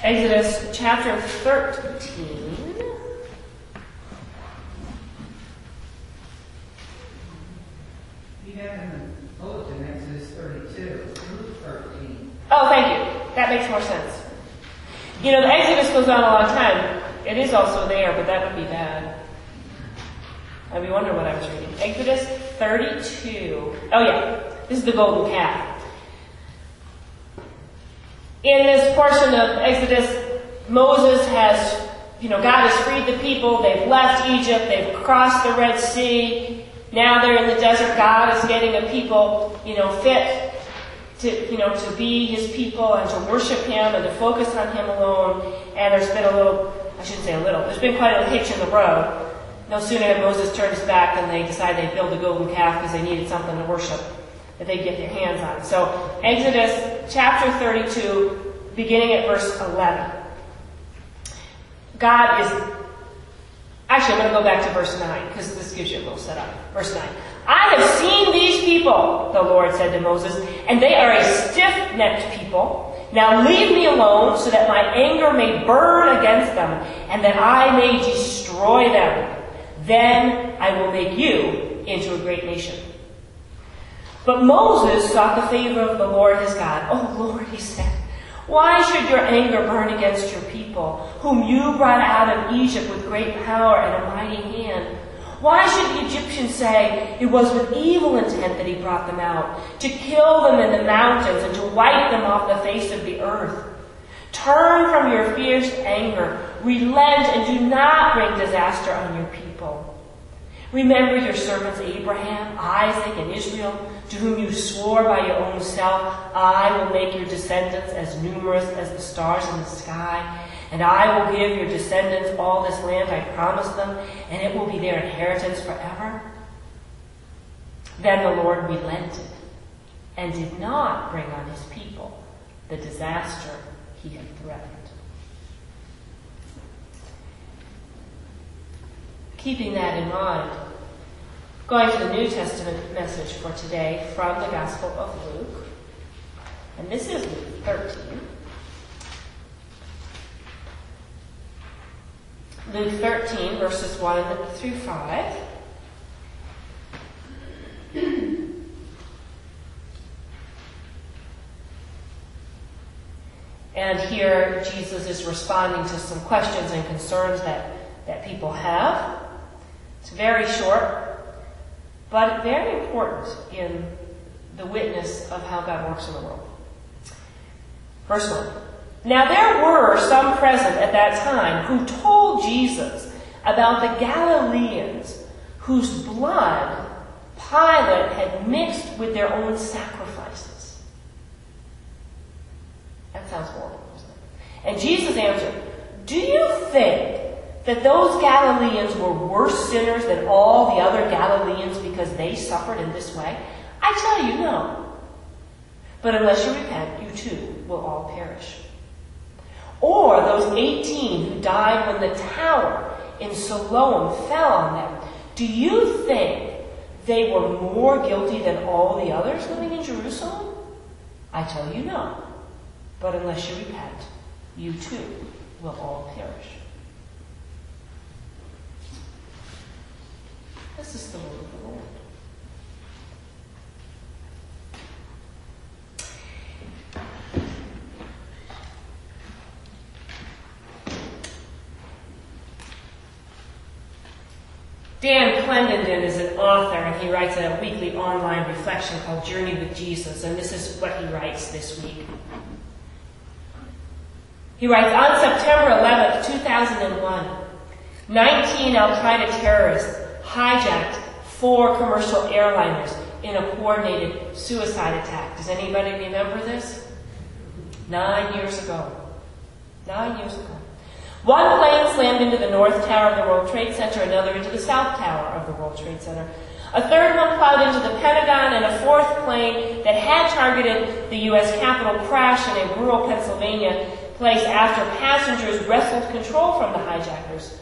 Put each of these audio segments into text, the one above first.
Exodus chapter 13. You have in the bulletin Exodus 32, Luke 13. Oh, thank you. That makes more sense. You know, the Exodus goes on a long time. It is also there, but that would be bad. I'd be wondering what I was reading. Exodus 32. Oh yeah, this is the golden calf. In this portion of Exodus, Moses has, God has freed the people. They've left Egypt. They've crossed the Red Sea. Now they're in the desert. God is getting a people, fit to be His people and to worship Him and to focus on Him alone. And there's been there's been quite a hitch in the road. No sooner had Moses turned his back than they decided they'd build a golden calf because they needed something to worship that they'd get their hands on. So Exodus chapter 32, beginning at verse 11. I'm going to go back to verse 9 because this gives you a little setup. Verse 9. I have seen these people, the Lord said to Moses, and they are a stiff-necked people. Now leave me alone so that my anger may burn against them and that I may destroy them. Then I will make you into a great nation. But Moses sought the favor of the Lord his God. Oh Lord, he said, why should your anger burn against your people, whom you brought out of Egypt with great power and a mighty hand? Why should the Egyptians say it was with evil intent that he brought them out, to kill them in the mountains and to wipe them off the face of the earth? Turn from your fierce anger, relent, and do not bring disaster on your people. Remember your servants Abraham, Isaac, and Israel, to whom you swore by your own self, I will make your descendants as numerous as the stars in the sky, and I will give your descendants all this land I promised them, and it will be their inheritance forever. Then the Lord relented and did not bring on his people the disaster he had threatened. Keeping that in mind, going to the New Testament message for today from the Gospel of Luke. And this is Luke 13. Luke 13, verses 1 through 5. And here Jesus is responding to some questions and concerns that people have. It's very short, but very important in the witness of how God works in the world. Verse 1. Now there were some present at that time who told Jesus about the Galileans whose blood Pilate had mixed with their own sacrifices. That sounds horrible, doesn't it? And Jesus answered, do you think that those Galileans were worse sinners than all the other Galileans because they suffered in this way? I tell you, no. But unless you repent, you too will all perish. Or those 18 who died when the tower in Siloam fell on them, do you think they were more guilty than all the others living in Jerusalem? I tell you, no. But unless you repent, you too will all perish. This is the word of the Lord. Dan Clendenden is an author, and he writes a weekly online reflection called Journey with Jesus, and this is what he writes this week. He writes, on September 11th, 2001, 19 Al-Qaeda terrorists hijacked 4 commercial airliners in a coordinated suicide attack. Does anybody remember this? 9 years ago. 9 years ago. One plane slammed into the North Tower of the World Trade Center, another into the South Tower of the World Trade Center. A third one plowed into the Pentagon, and a fourth plane that had targeted the U.S. Capitol crashed in a rural Pennsylvania place after passengers wrestled control from the hijackers.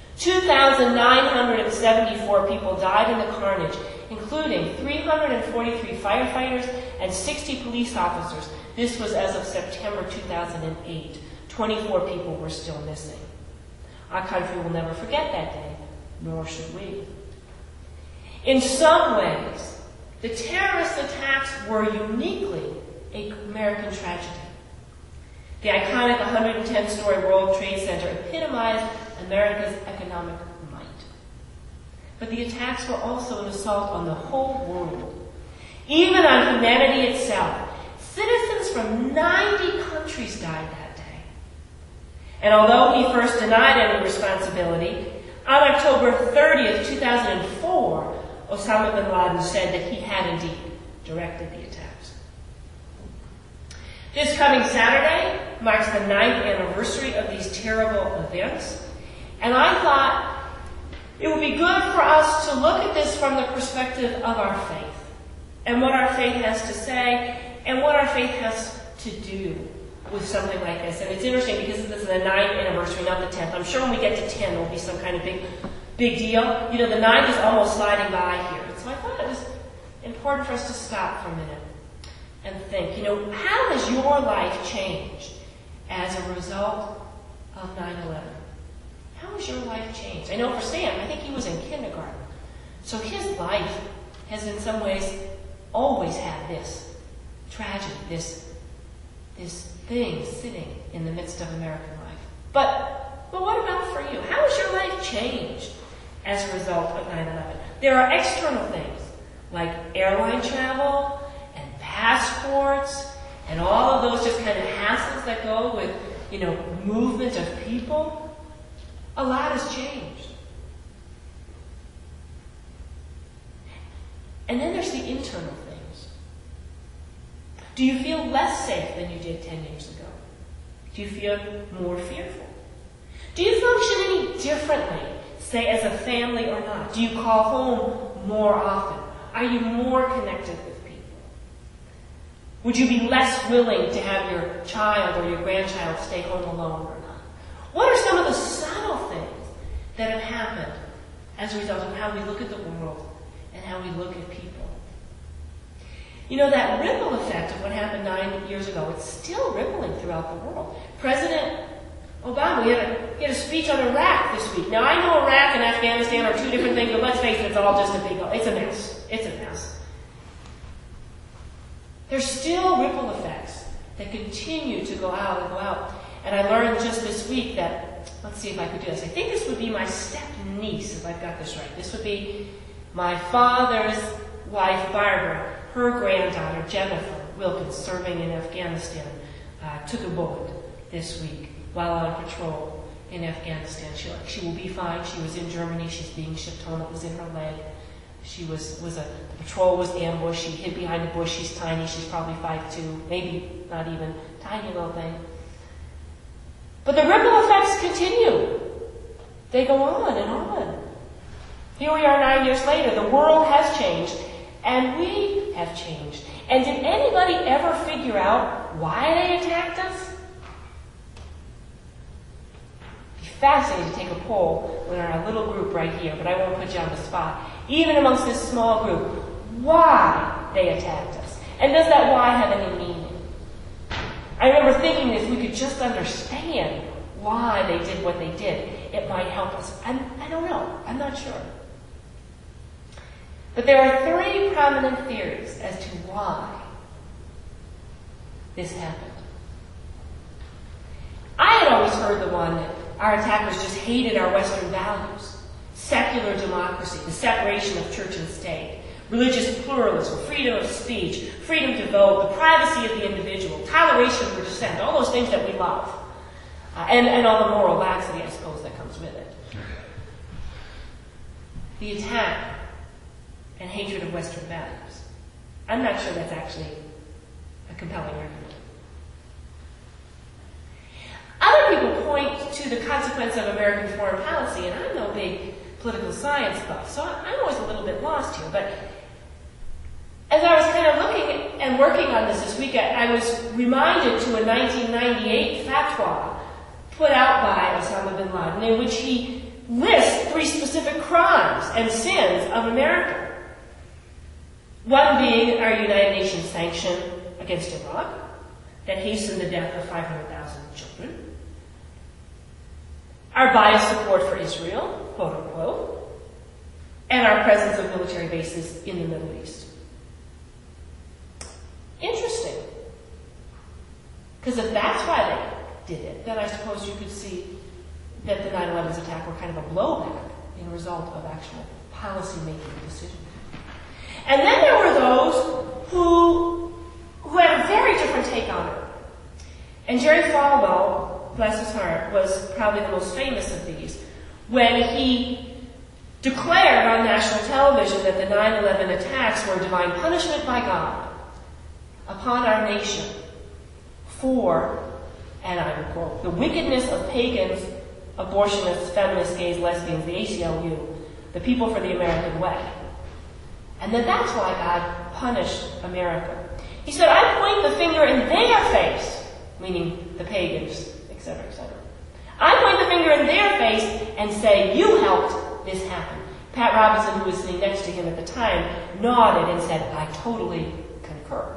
2,974 people died in the carnage, including 343 firefighters and 60 police officers. This was as of September 2008. 24 people were still missing. Our country will never forget that day, nor should we. In some ways, the terrorist attacks were uniquely an American tragedy. The iconic 110-story World Trade Center epitomized America's economic might. But the attacks were also an assault on the whole world, even on humanity itself. Citizens from 90 countries died that day. And although he first denied any responsibility, on October 30th, 2004, Osama bin Laden said that he had indeed directed the attacks. This coming Saturday marks the 9th anniversary of these terrible events, and I thought it would be good for us to look at this from the perspective of our faith, and what our faith has to say, and what our faith has to do with something like this. And it's interesting because this is the 9th anniversary, not the 10th. I'm sure when we get to 10, there'll be some kind of big deal. You know, the 9th is almost sliding by here. And so I thought it was important for us to stop for a minute and think, you know, how has your life changed as a result of 9/11? How has your life changed? I know for Sam, I think he was in kindergarten. So his life has in some ways always had this tragedy, this thing sitting in the midst of American life. But what about for you? How has your life changed as a result of 9/11? There are external things like airline travel and passports and all of those just kind of hassles that go with, you know, movement of people. A lot has changed. And then there's the internal things. Do you feel less safe than you did 10 years ago? Do you feel more fearful? Do you function any differently, say as a family or not? Do you call home more often? Are you more connected with people? Would you be less willing to have your child or your grandchild stay home alone or not? What are some of the subtle things that have happened as a result of how we look at the world and how we look at people? You know, that ripple effect of what happened 9 years ago, it's still rippling throughout the world. President Obama, he had a speech on Iraq this week. Now, I know Iraq and Afghanistan are two different things, but let's face it, it's all just it's a mess. It's a mess. There's still ripple effects that continue to go out and go out. And I learned just this week that, let's see if I could do this. I think this would be my step-niece, if I've got this right. This would be my father's wife, Barbara. Her granddaughter, Jennifer Wilkins, serving in Afghanistan, took a bullet this week while on patrol in Afghanistan. She will be fine. She was in Germany. She's being shipped home. It was in her leg. The patrol was ambushed. She hid behind a bush. She's tiny. She's probably 5'2", maybe not even, tiny little thing. But the ripple effects continue. They go on and on. Here we are 9 years later. The world has changed, and we have changed. And did anybody ever figure out why they attacked us? It'd be fascinating to take a poll in our little group right here, but I won't put you on the spot. Even amongst this small group, why they attacked us. And does that why have any meaning? I remember thinking if we could just understand why they did what they did, it might help us. I don't know. I'm not sure. But there are 3 prominent theories as to why this happened. I had always heard the one that our attackers just hated our Western values. Secular democracy, the separation of church and state, religious pluralism, freedom of speech, freedom to vote, the privacy of the individual, toleration for dissent, all those things that we love. And all the moral laxity, I suppose, that comes with it. The attack and hatred of Western values. I'm not sure that's actually a compelling argument. Other people point to the consequence of American foreign policy, and I'm no big political science buff, so I'm always a little bit lost here. But as I was kind of looking and working on this week, I was reminded to a 1998 fatwa put out by Osama bin Laden, in which he lists 3 specific crimes and sins of America. One being our United Nations sanction against Iraq that hastened the death of 500,000 children. our biased support for Israel, quote unquote, and our presence of military bases in the Middle East. Interesting. Because if that's why they did it, then I suppose you could see that the 9/11's attack were kind of a blowback in result of actual policy-making decisions. And then there were those who had a very different take on it. And Jerry Falwell, bless his heart, was probably the most famous of these, when he declared on national television that the 9/11 attacks were divine punishment by God upon our nation for, and I quote, the wickedness of pagans, abortionists, feminists, gays, lesbians, the ACLU, the people for the American way. And that's why God punished America. He said, I point the finger in their face, meaning the pagans, etc., etc. I point the finger in their face and say, you helped this happen. Pat Robinson, who was sitting next to him at the time, nodded and said, I totally concur.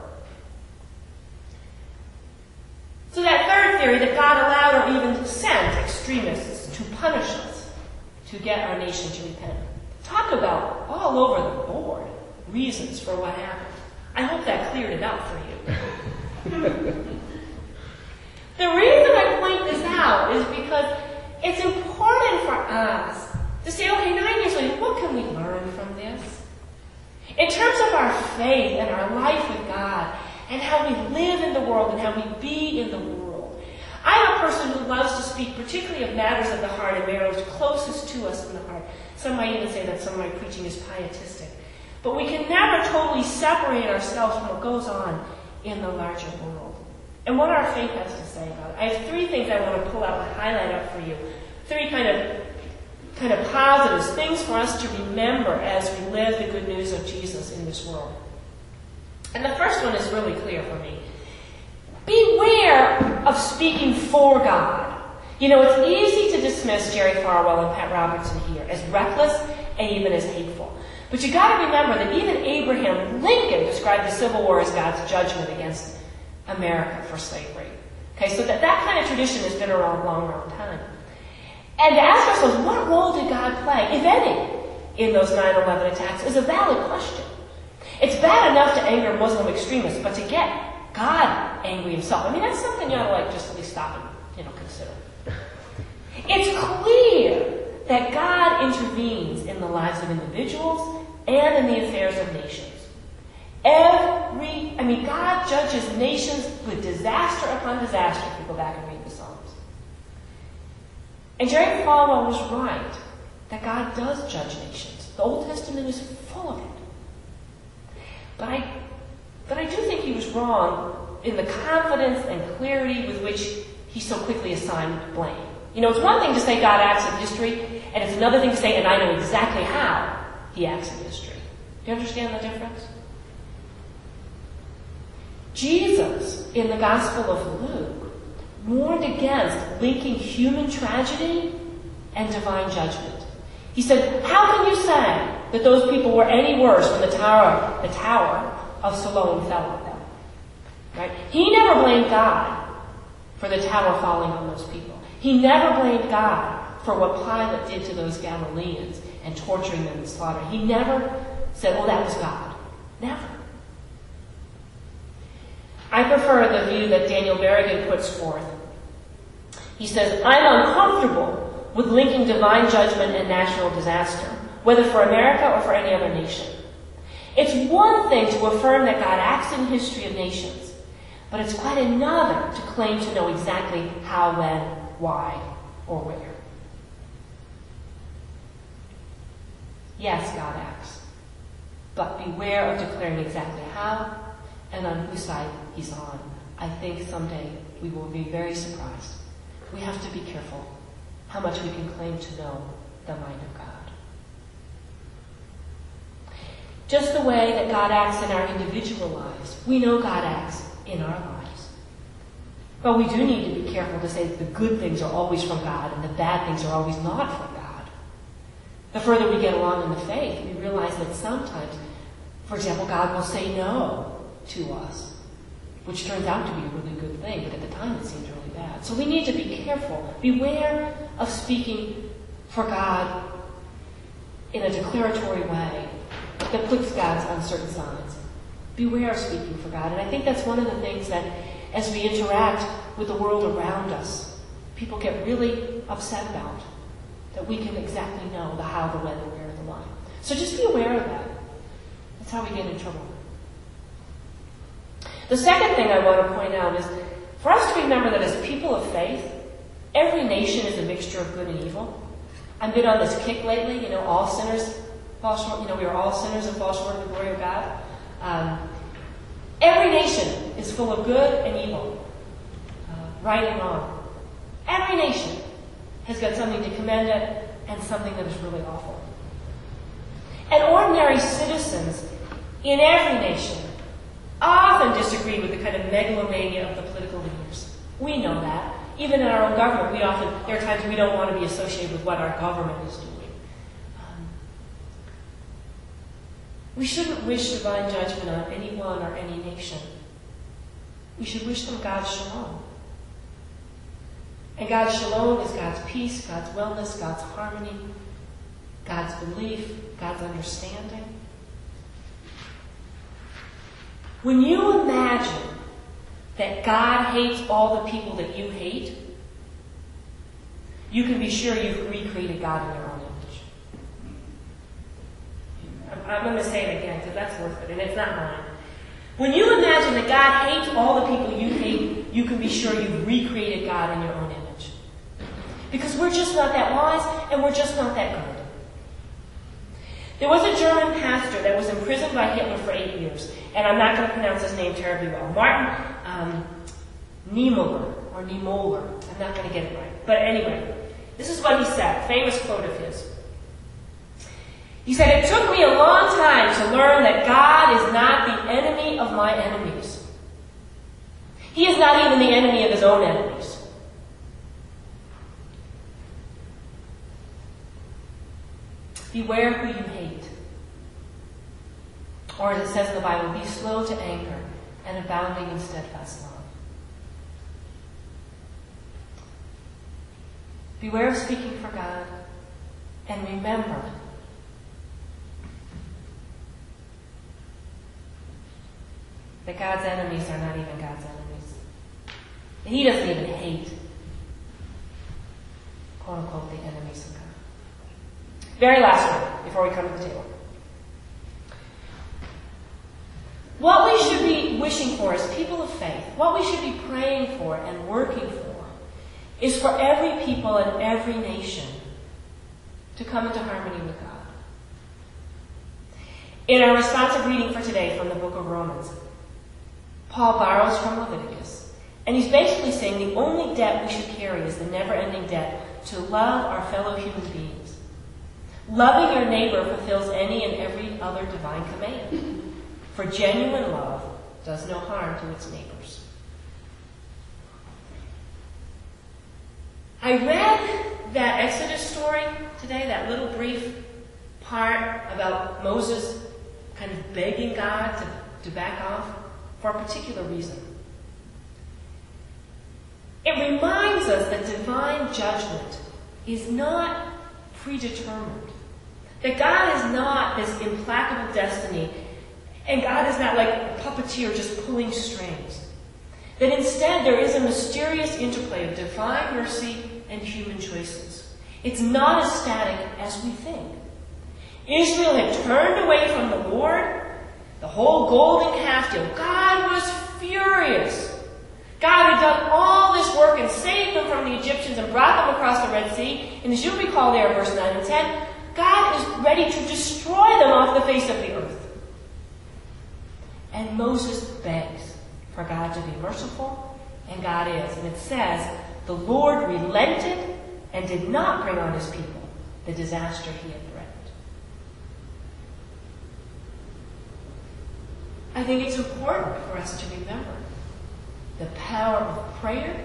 So that third theory, that God allowed or even sent extremists to punish us, to get our nation to repent. Talk about all over the board reasons for what happened. I hope that cleared it up for you. The reason I point this out is because it's important for us to say, okay, 9 years later, what can we learn from this? In terms of our faith and our life with God, and how we live in the world and how we be in the world. I'm a person who loves to speak particularly of matters of the heart and matters closest to us in the heart. Some might even say that some of my preaching is pietistic. But we can never totally separate ourselves from what goes on in the larger world. And what our faith has to say about it. I have 3 things I want to pull out and highlight up for you. 3 kind of positives, things for us to remember as we live the good news of Jesus in this world. And the first one is really clear for me. Beware of speaking for God. You know, it's easy to dismiss Jerry Falwell and Pat Robertson here as reckless and even as hateful. But you got to remember that even Abraham Lincoln described the Civil War as God's judgment against America for slavery. Okay, so that kind of tradition has been around a long time. And to ask ourselves, what role did God play, if any, in those 9/11 attacks is a valid question. It's bad enough to anger Muslim extremists, but to get God angry himself, I mean, that's something you ought to just at least stop and, consider. It's clear that God intervenes in the lives of individuals and in the affairs of nations. God judges nations with disaster upon disaster, if you go back and read the Psalms. And Jerry Falwell was right that God does judge nations. The Old Testament is full of it. But I do think he was wrong in the confidence and clarity with which he so quickly assigned blame. It's one thing to say God acts in history, and it's another thing to say, and I know exactly how he acts in history. Do you understand the difference? Jesus, in the Gospel of Luke, warned against linking human tragedy and divine judgment. He said, how can you say that those people were any worse when the Tower of Siloam fell on them? Right? He never blamed God for the tower falling on those people. He never blamed God for what Pilate did to those Galileans and torturing them and slaughtering. He never said, that was God. Never. I prefer the view that Daniel Berrigan puts forth. He says, I'm uncomfortable with linking divine judgment and national disaster, whether for America or for any other nation. It's one thing to affirm that God acts in history of nations, but it's quite another to claim to know exactly how, when, why, or where. Yes, God acts, but beware of declaring exactly how and on whose side he's on. I think someday we will be very surprised. We have to be careful how much we can claim to know the mind of God. Just the way that God acts in our individual lives, we know God acts in our lives. But we do need to be careful to say that the good things are always from God and the bad things are always not from God. The further we get along in the faith, we realize that sometimes, for example, God will say no to us, which turns out to be a really good thing, but at the time it seems really bad. God. So we need to be careful. Beware of speaking for God in a declaratory way that puts God on certain sides. Beware of speaking for God. And I think that's one of the things that as we interact with the world around us, people get really upset about. That we can exactly know the how, the when, the where, the why. So just be aware of that. That's how we get in trouble. The second thing I want to point out is for us to remember that as people of faith, every nation is a mixture of good and evil. I've been on this kick lately, all sinners fall short, we are all sinners and fall short of the glory of God. Every nation is full of good and evil, right and wrong. Every nation has got something to commend it and something that is really awful. And ordinary citizens in every nation often disagree with the kind of megalomania of the political leaders. We know that. Even in our own government, there are times we don't want to be associated with what our government is doing. We shouldn't wish divine judgment on anyone or any nation. We should wish them God's shalom. And God's shalom is God's peace, God's wellness, God's harmony, God's belief, God's understanding. When you imagine that God hates all the people that you hate, you can be sure you've recreated God in your own image. I'm going to say it again because that's worth it, and it's not mine. When you imagine that God hates all the people you hate, you can be sure you've recreated God in your own image. Because we're just not that wise, and we're just not that good. There was a German pastor that was imprisoned by Hitler for 8 years, and I'm not going to pronounce his name terribly well. Martin Niemöller, or Niemöller. I'm not going to get it right. But anyway, this is what he said, a famous quote of his. He said, "It took me a long time to learn that God is not the enemy of my enemies. He is not even the enemy of his own enemies. Beware who you hate. Or as it says in the Bible, be slow to anger and abounding in steadfast love." Beware of speaking for God, and remember that God's enemies are not even God's enemies. And he doesn't even hate, quote unquote, the enemies of God. Very last one, before we come to the table. What we should be wishing for as people of faith, what we should be praying for and working for, is for every people and every nation to come into harmony with God. In our responsive reading for today from the book of Romans, Paul borrows from Leviticus, and he's basically saying the only debt we should carry is the never-ending debt to love our fellow human beings. Loving your neighbor fulfills any and every other divine command, for genuine love does no harm to its neighbors. I read that Exodus story today, that little brief part about Moses kind of begging God to back off for a particular reason. It reminds us that divine judgment is not predetermined. That God is not this implacable destiny, and God is not like a puppeteer just pulling strings. That instead there is a mysterious interplay of divine mercy and human choices. It's not as static as we think. Israel had turned away from the Lord. The whole golden calf deal. God was furious. God had done all this work and saved them from the Egyptians and brought them across the Red Sea. And as you recall there in verse 9 and 10, God is ready to destroy them off the face of the earth. And Moses begs for God to be merciful, and God is. And it says, the Lord relented and did not bring on his people the disaster he had threatened. I think it's important for us to remember the power of prayer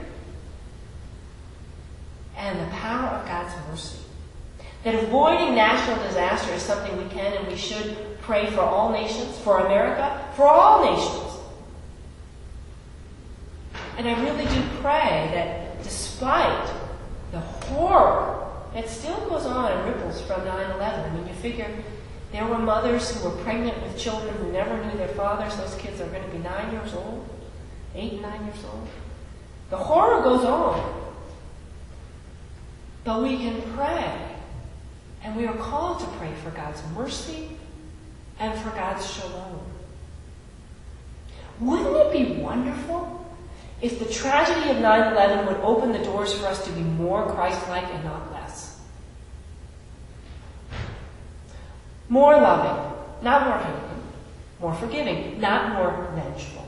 and the power of God's mercy. That avoiding national disaster is something we can and we should pray for all nations, for America, for all nations. And I really do pray that despite the horror that still goes on and ripples from 9/11. I mean, you figure there were mothers who were pregnant with children who never knew their fathers. Those kids are going to be 9 years old, 8, 9 years old. The horror goes on. But we can pray. And we are called to pray for God's mercy and for God's shalom. Wouldn't it be wonderful if the tragedy of 9/11 would open the doors for us to be more Christ-like and not less? More loving, not more hating. More forgiving, not more vengeful.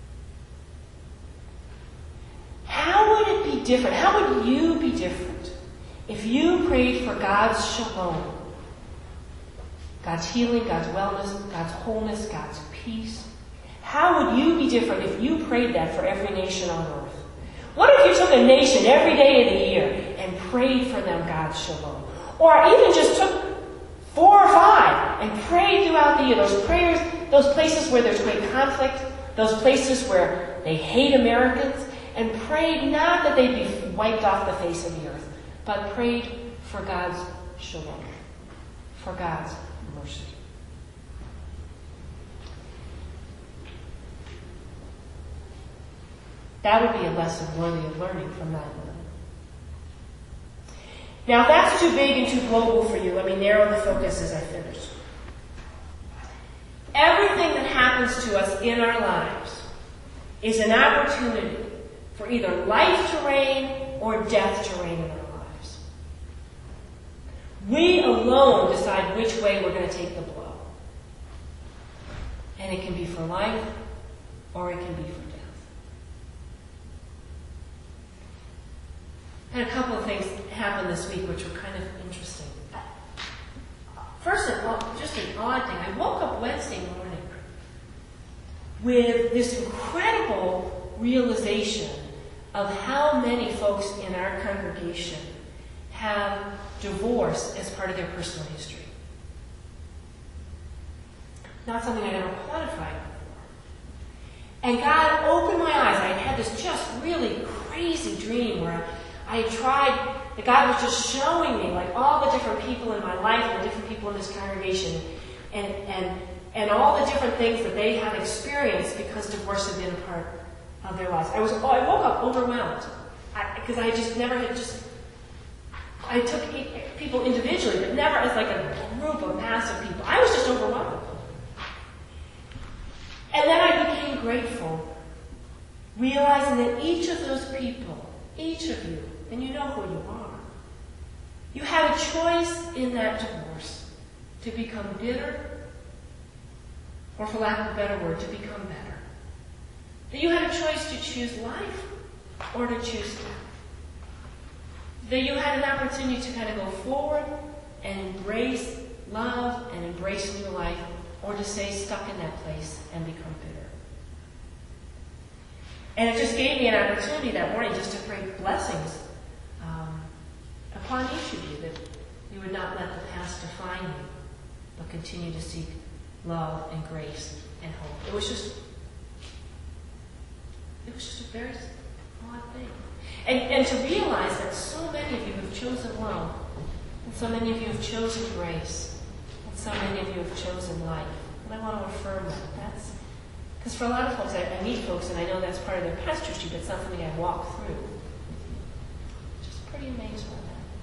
How would it be different? How would you be different if you prayed for God's shalom? God's healing, God's wellness, God's wholeness, God's peace. How would you be different if you prayed that for every nation on earth? What if you took a nation every day of the year and prayed for them God's shalom? Or even just took 4 or 5 and prayed throughout the year. Those prayers, those places where there's great conflict, those places where they hate Americans, and prayed not that they'd be wiped off the face of the earth, but prayed for God's shalom, for God's mercy. That would be a lesson worthy of learning from 9/11. Now, if that's too big and too global for you, let me narrow the focus as I finish. Everything that happens to us in our lives is an opportunity for either life to reign or death to reign in our lives. We alone decide which way we're going to take the blow. And it can be for life or it can be for death. I had a couple of things happen this week which were kind of interesting. First of all, just an odd thing. I woke up Wednesday morning with this incredible realization of how many folks in our congregation have divorce as part of their personal history. Not something I ever quantified before. And God opened my eyes. I had this just really crazy dream where I tried, the God was just showing me like all the different people in my life and the different people in this congregation and all the different things that they had experienced because divorce had been a part of their lives. I woke up overwhelmed because I just never had I took people individually, but never as like a group of massive people. I was just overwhelmed. And then I became grateful, realizing that each of those people, each of you, and you know who you are, you had a choice in that divorce to become bitter, or for lack of a better word, to become better. That you had a choice to choose life or to choose death. That you had an opportunity to kind of go forward and embrace love and embrace new life, or to stay stuck in that place and become bitter. And it just gave me an opportunity that morning just to pray blessings upon each of you, that you would not let the past define you, but continue to seek love and grace and hope. It was just a very odd thing. And to realize that so many of you have chosen love, and so many of you have chosen grace, and so many of you have chosen life. And I want to affirm that. Because for a lot of folks, I meet folks, and I know that's part of their pastorship, but it's not something I walk through. Just pretty amazed by that.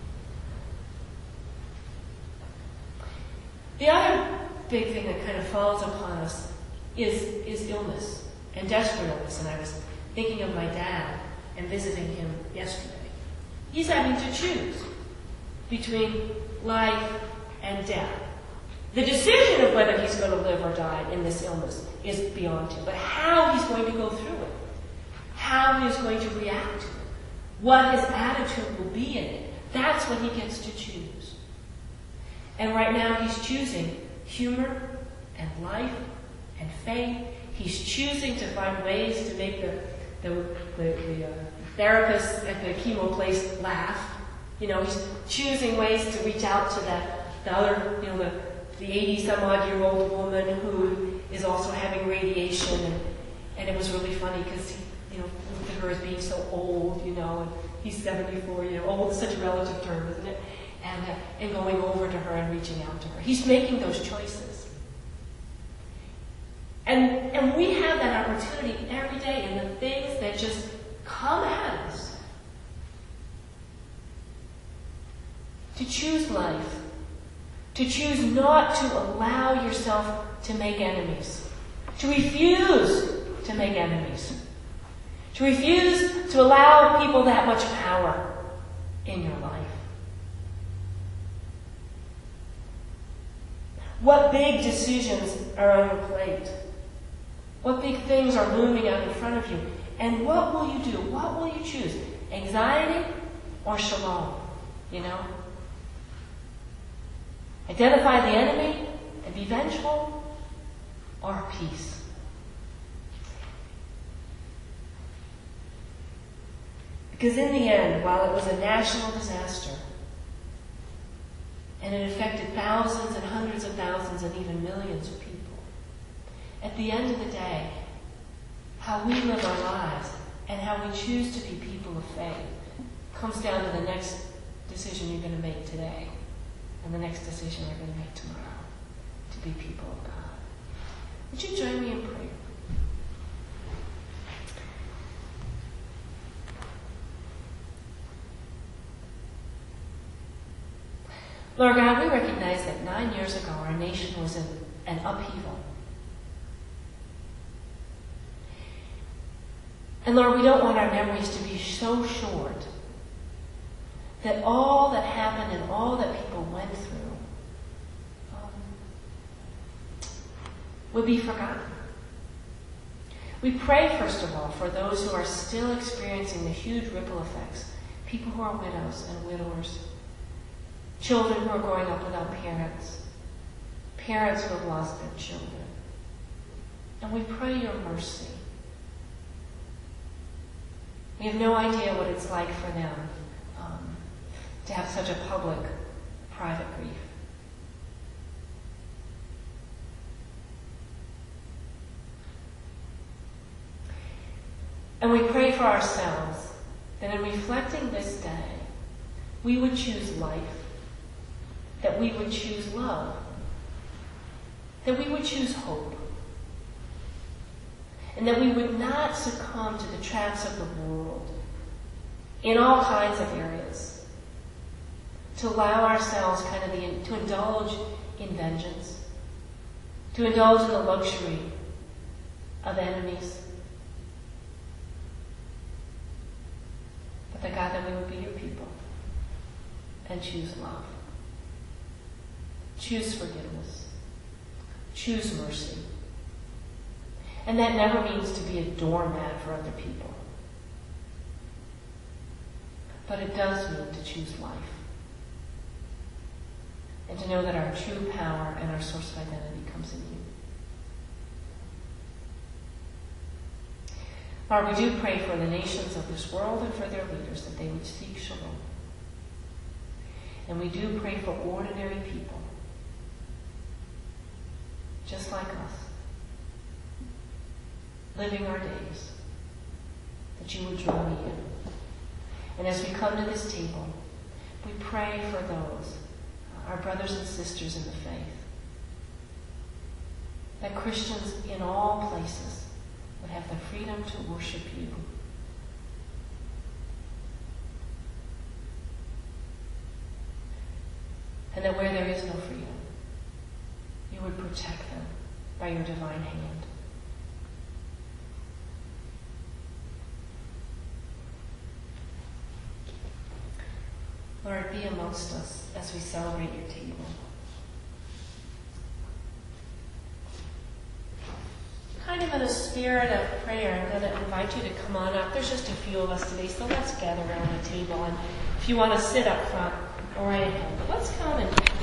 The other big thing that kind of falls upon us is illness, and desperate illness. And I was thinking of my dad and visiting him yesterday. He's having to choose between life and death. The decision of whether he's going to live or die in this illness is beyond him. But how he's going to go through it, how he's going to react to it, what his attitude will be in it, that's what he gets to choose. And right now he's choosing humor and life and faith. He's choosing to find ways to make the therapist at the chemo place laugh. You know, he's choosing ways to reach out to the other, the 80-some-odd-year-old woman who is also having radiation. And it was really funny because, he looked at her as being so old, and he's 74, old is such a relative term, isn't it? And going over to her and reaching out to her. He's making those choices. And we have that opportunity every day in the things that just come at us to choose life, to choose not to allow yourself to make enemies, to refuse to make enemies, to refuse to allow people that much power in your life. What big decisions are on your plate? What big things are looming out in front of you? And what will you do? What will you choose? Anxiety or shalom? Identify the enemy and be vengeful, or peace? Because in the end, while it was a national disaster, and it affected thousands and hundreds of thousands and even millions of people, at the end of the day, how we live our lives and how we choose to be people of faith comes down to the next decision you're going to make today and the next decision you're going to make tomorrow to be people of God. Would you join me in prayer? Lord God, we recognize that 9 years ago our nation was in an upheaval. And Lord, we don't want our memories to be so short that all that happened and all that people went through would be forgotten. We pray, first of all, for those who are still experiencing the huge ripple effects, people who are widows and widowers, children who are growing up without parents, parents who have lost their children. And we pray your mercy. We have no idea what it's like for them to have such a public, private grief. And we pray for ourselves that in reflecting this day, we would choose life, that we would choose love, that we would choose hope, and that we would not succumb to the traps of the world in all kinds of areas, to allow ourselves to indulge in vengeance, to indulge in the luxury of enemies. But that God, that we would be your people and choose love, choose forgiveness, choose mercy. And that never means to be a doormat for other people. But it does mean to choose life. And to know that our true power and our source of identity comes in you. Lord, we do pray for the nations of this world and for their leaders that they would seek shalom. And we do pray for ordinary people, just like us, living our days, that you would draw near. And as we come to this table, we pray for those, our brothers and sisters in the faith, that Christians in all places would have the freedom to worship you. And that where there is no freedom, you would protect them by your divine hand. Lord, be amongst us as we celebrate your table. Kind of in a spirit of prayer, I'm going to invite you to come on up. There's just a few of us today, so let's gather around the table. And if you want to sit up front, go right ahead. But let's come and